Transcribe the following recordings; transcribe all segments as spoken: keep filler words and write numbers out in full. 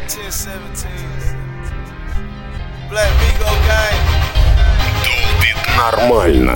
ten seventeen. Black Migo gang. Долбит нормально.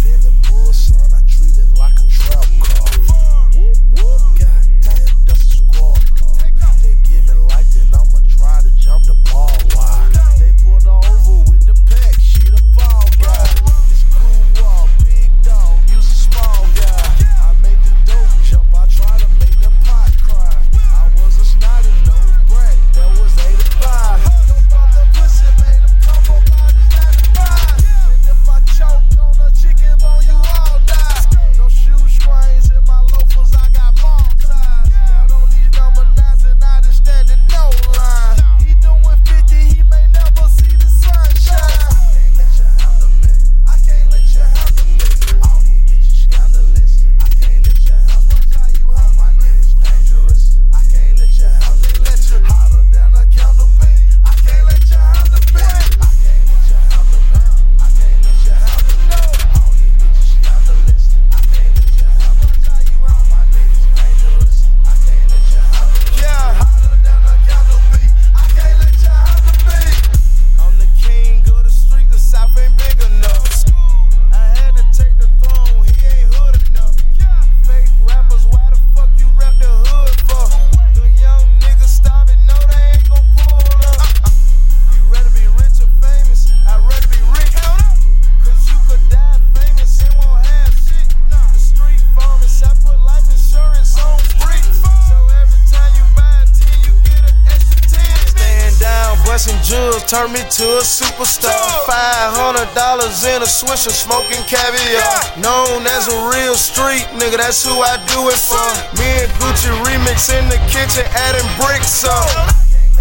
Turn me to a superstar. Five hundred dollars in a Swisher, smoking caviar. Known as a real street nigga, that's who I do it for. Me and Gucci remix in the kitchen, adding bricks up.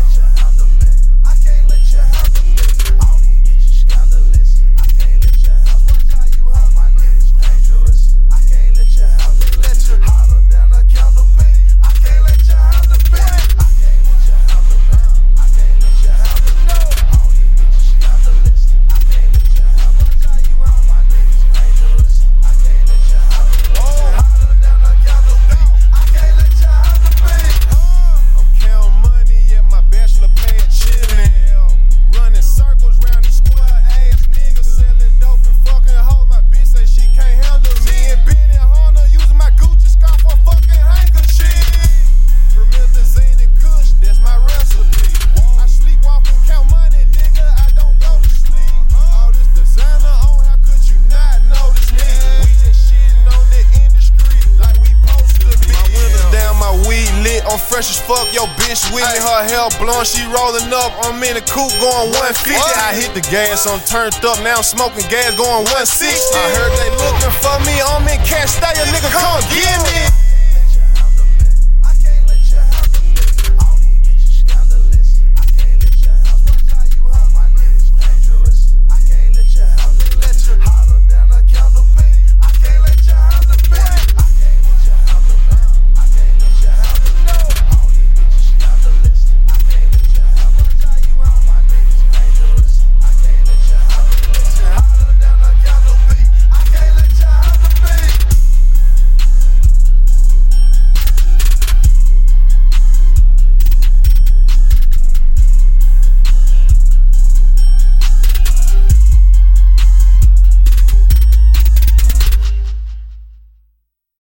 Fresh as fuck, yo bitch with me, her hair blonde, she rolling up. I'm in the coupe going one fifty. I hit the gas, I'm turned up, now I'm smoking gas going one sixty. I heard they looking for me, I'm in cash, stay a nigga, come get me.